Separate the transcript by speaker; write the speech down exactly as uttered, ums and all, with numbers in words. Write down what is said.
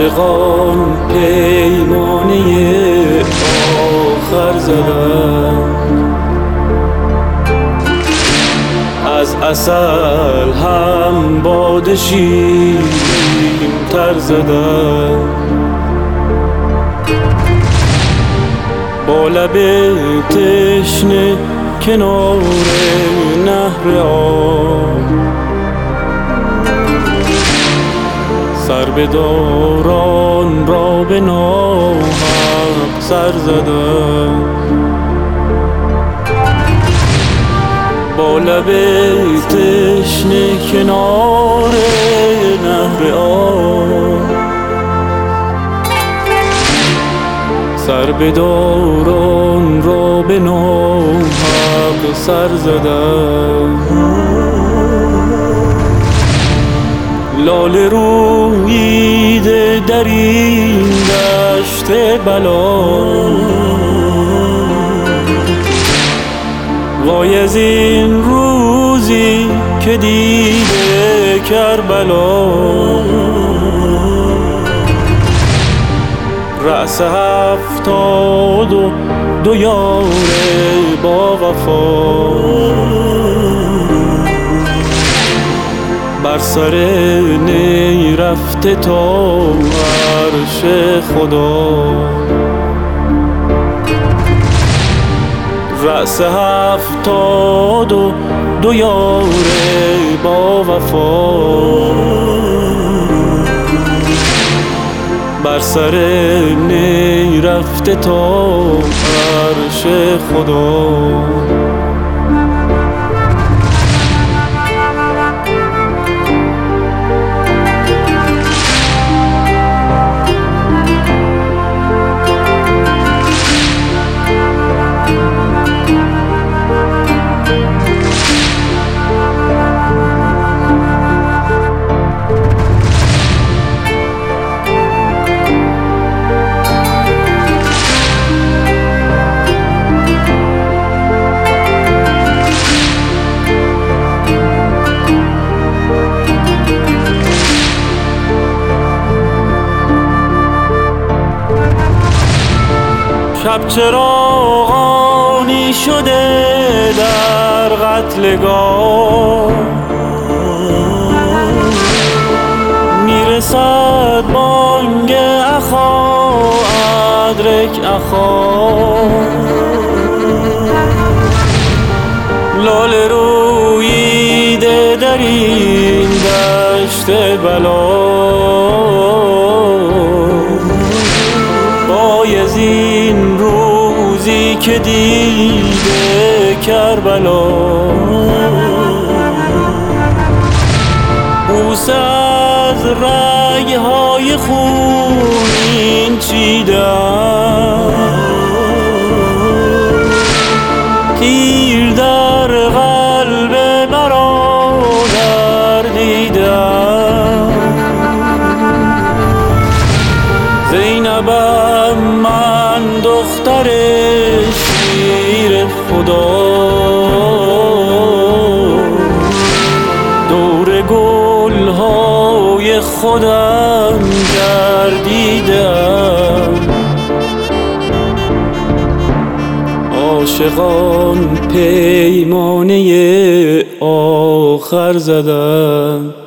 Speaker 1: عاشقان پیمانه آخر زدن، از عسل هم باد شیرین تر زدن، با لب تشنه کنار نهر آب، سر به داران را به ناحق سر زدن، با لب تشنه کنار نهر آب، سر به داران را به ناحق سر زدن. لاله روییده در این دشت بلا، وای از این روزی که دیده کربلا، رأس هفتاد و دو یار با وفا، بر سر نی رفته تا عرش خدا، رأس هفتاد و دو یار با وفا، بر سر نی رفته تا عرش خدا. شب چراغانی شده در قتلگاه، میرسد بانگ اخا ادرک اخا، لاله روییده در این دشت بلا، بایز این روزی که دیده کربلا، بوسه از رگ‌های خونین چیدم، تیر در قلب برادر دیدم، زینبم من دختر شیر خدا، دور گلهای خودم گردیدم، عاشقان پیمانه آخر زدن.